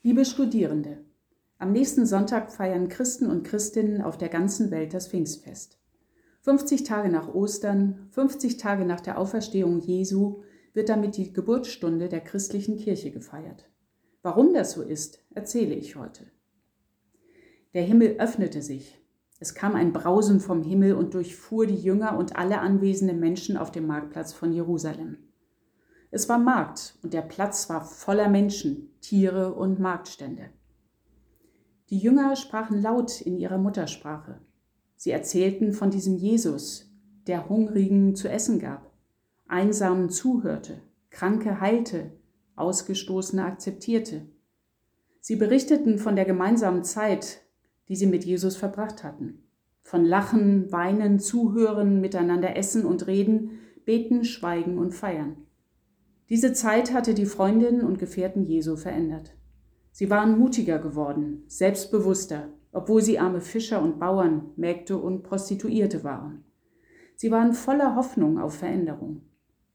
Liebe Studierende, am nächsten Sonntag feiern Christen und Christinnen auf der ganzen Welt das Pfingstfest. 50 Tage nach Ostern, 50 Tage nach der Auferstehung Jesu wird damit die Geburtsstunde der christlichen Kirche gefeiert. Warum das so ist, erzähle ich heute. Der Himmel öffnete sich. Es kam ein Brausen vom Himmel und durchfuhr die Jünger und alle anwesenden Menschen auf dem Marktplatz von Jerusalem. Es war Markt und der Platz war voller Menschen, Tiere und Marktstände. Die Jünger sprachen laut in ihrer Muttersprache. Sie erzählten von diesem Jesus, der Hungrigen zu essen gab, Einsamen zuhörte, Kranke heilte, Ausgestoßene akzeptierte. Sie berichteten von der gemeinsamen Zeit, die sie mit Jesus verbracht hatten. Von Lachen, Weinen, Zuhören, miteinander essen und reden, beten, schweigen und feiern. Diese Zeit hatte die Freundinnen und Gefährten Jesu verändert. Sie waren mutiger geworden, selbstbewusster, obwohl sie arme Fischer und Bauern, Mägde und Prostituierte waren. Sie waren voller Hoffnung auf Veränderung.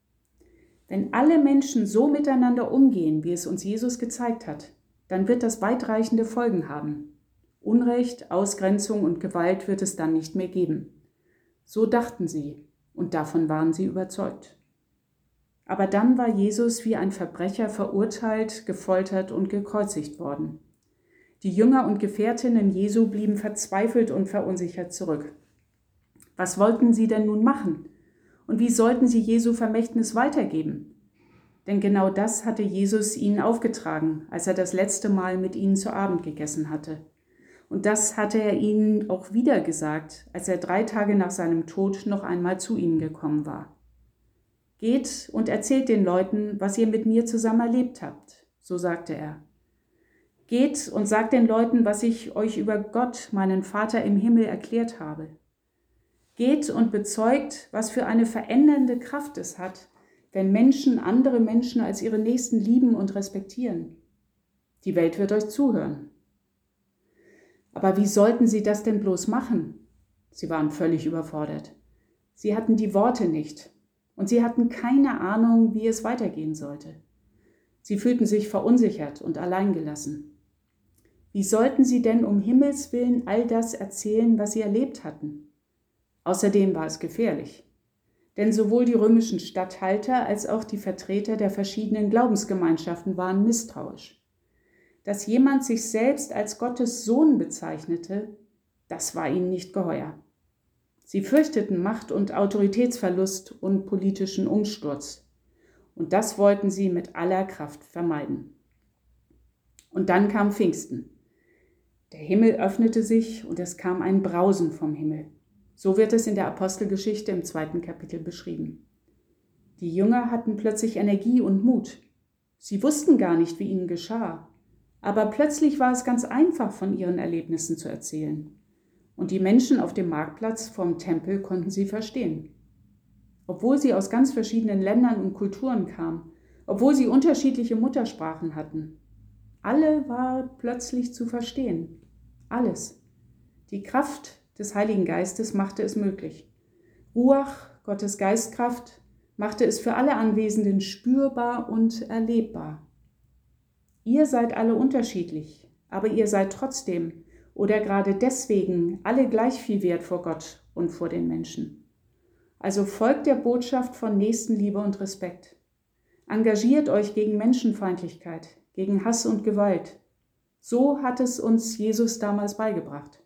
Wenn alle Menschen so miteinander umgehen, wie es uns Jesus gezeigt hat, dann wird das weitreichende Folgen haben. Unrecht, Ausgrenzung und Gewalt wird es dann nicht mehr geben. So dachten sie und davon waren sie überzeugt. Aber dann war Jesus wie ein Verbrecher verurteilt, gefoltert und gekreuzigt worden. Die Jünger und Gefährtinnen Jesu blieben verzweifelt und verunsichert zurück. Was wollten sie denn nun machen? Und wie sollten sie Jesu Vermächtnis weitergeben? Denn genau das hatte Jesus ihnen aufgetragen, als er das letzte Mal mit ihnen zu Abend gegessen hatte. Und das hatte er ihnen auch wieder gesagt, als er 3 Tage nach seinem Tod noch einmal zu ihnen gekommen war. Geht und erzählt den Leuten, was ihr mit mir zusammen erlebt habt, so sagte er. Geht und sagt den Leuten, was ich euch über Gott, meinen Vater im Himmel, erklärt habe. Geht und bezeugt, was für eine verändernde Kraft es hat, wenn Menschen andere Menschen als ihre Nächsten lieben und respektieren. Die Welt wird euch zuhören. Aber wie sollten sie das denn bloß machen? Sie waren völlig überfordert. Sie hatten die Worte nicht. Und sie hatten keine Ahnung, wie es weitergehen sollte. Sie fühlten sich verunsichert und alleingelassen. Wie sollten sie denn um Himmels willen all das erzählen, was sie erlebt hatten? Außerdem war es gefährlich. Denn sowohl die römischen Statthalter als auch die Vertreter der verschiedenen Glaubensgemeinschaften waren misstrauisch. Dass jemand sich selbst als Gottes Sohn bezeichnete, das war ihnen nicht geheuer. Sie fürchteten Macht- und Autoritätsverlust und politischen Umsturz. Und das wollten sie mit aller Kraft vermeiden. Und dann kam Pfingsten. Der Himmel öffnete sich und es kam ein Brausen vom Himmel. So wird es in der Apostelgeschichte im 2. Kapitel beschrieben. Die Jünger hatten plötzlich Energie und Mut. Sie wussten gar nicht, wie ihnen geschah. Aber plötzlich war es ganz einfach, von ihren Erlebnissen zu erzählen. Und die Menschen auf dem Marktplatz vorm Tempel konnten sie verstehen. Obwohl sie aus ganz verschiedenen Ländern und Kulturen kamen, obwohl sie unterschiedliche Muttersprachen hatten. Alle war plötzlich zu verstehen. Alles. Die Kraft des Heiligen Geistes machte es möglich. Ruach, Gottes Geistkraft, machte es für alle Anwesenden spürbar und erlebbar. Ihr seid alle unterschiedlich, aber ihr seid trotzdem oder gerade deswegen alle gleich viel wert vor Gott und vor den Menschen. Also folgt der Botschaft von Nächstenliebe und Respekt. Engagiert euch gegen Menschenfeindlichkeit, gegen Hass und Gewalt. So hat es uns Jesus damals beigebracht.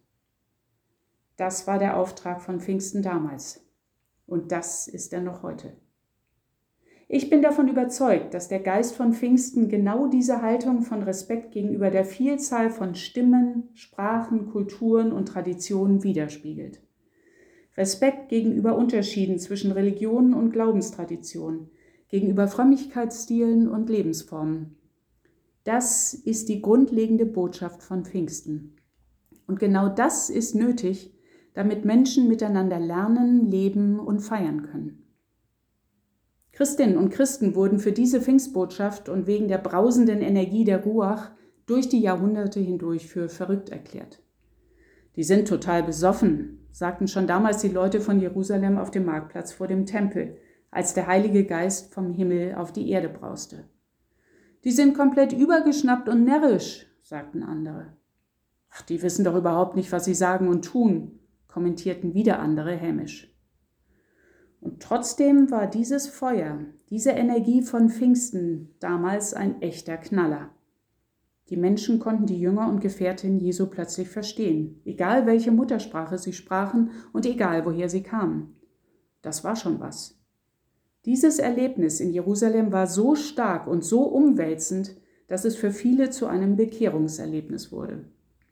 Das war der Auftrag von Pfingsten damals. Und das ist er noch heute. Ich bin davon überzeugt, dass der Geist von Pfingsten genau diese Haltung von Respekt gegenüber der Vielzahl von Stimmen, Sprachen, Kulturen und Traditionen widerspiegelt. Respekt gegenüber Unterschieden zwischen Religionen und Glaubenstraditionen, gegenüber Frömmigkeitsstilen und Lebensformen. Das ist die grundlegende Botschaft von Pfingsten. Und genau das ist nötig, damit Menschen miteinander lernen, leben und feiern können. Christinnen und Christen wurden für diese Pfingstbotschaft und wegen der brausenden Energie der Ruach durch die Jahrhunderte hindurch für verrückt erklärt. Die sind total besoffen, sagten schon damals die Leute von Jerusalem auf dem Marktplatz vor dem Tempel, als der Heilige Geist vom Himmel auf die Erde brauste. Die sind komplett übergeschnappt und närrisch, sagten andere. Ach, die wissen doch überhaupt nicht, was sie sagen und tun, kommentierten wieder andere hämisch. Und trotzdem war dieses Feuer, diese Energie von Pfingsten damals ein echter Knaller. Die Menschen konnten die Jünger und Gefährtinnen Jesu plötzlich verstehen, egal welche Muttersprache sie sprachen und egal woher sie kamen. Das war schon was. Dieses Erlebnis in Jerusalem war so stark und so umwälzend, dass es für viele zu einem Bekehrungserlebnis wurde.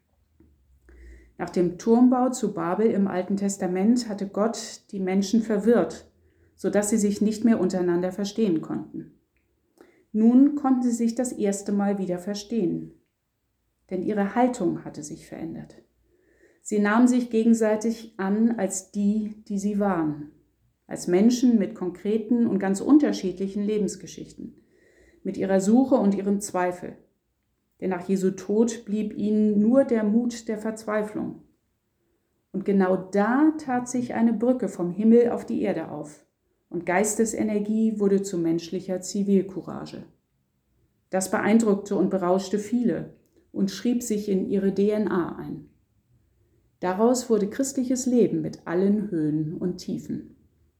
Nach dem Turmbau zu Babel im Alten Testament hatte Gott die Menschen verwirrt, sodass sie sich nicht mehr untereinander verstehen konnten. Nun konnten sie sich das erste Mal wieder verstehen, denn ihre Haltung hatte sich verändert. Sie nahmen sich gegenseitig an als die sie waren, als Menschen mit konkreten und ganz unterschiedlichen Lebensgeschichten, mit ihrer Suche und ihrem Zweifel. Denn nach Jesu Tod blieb ihnen nur der Mut der Verzweiflung. Und genau da tat sich eine Brücke vom Himmel auf die Erde auf. Und Geistesenergie wurde zu menschlicher Zivilcourage. Das beeindruckte und berauschte viele und schrieb sich in ihre DNA ein. Daraus wurde christliches Leben mit allen Höhen und Tiefen.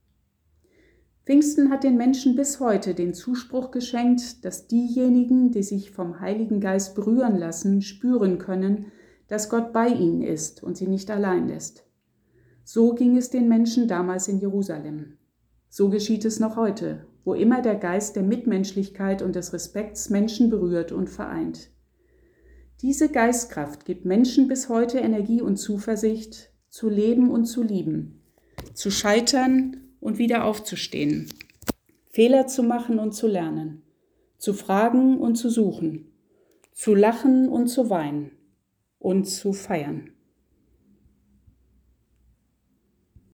Pfingsten hat den Menschen bis heute den Zuspruch geschenkt, dass diejenigen, die sich vom Heiligen Geist berühren lassen, spüren können, dass Gott bei ihnen ist und sie nicht allein lässt. So ging es den Menschen damals in Jerusalem. So geschieht es noch heute, wo immer der Geist der Mitmenschlichkeit und des Respekts Menschen berührt und vereint. Diese Geistkraft gibt Menschen bis heute Energie und Zuversicht, zu leben und zu lieben, zu scheitern und wieder aufzustehen, Fehler zu machen und zu lernen, zu fragen und zu suchen, zu lachen und zu weinen und zu feiern.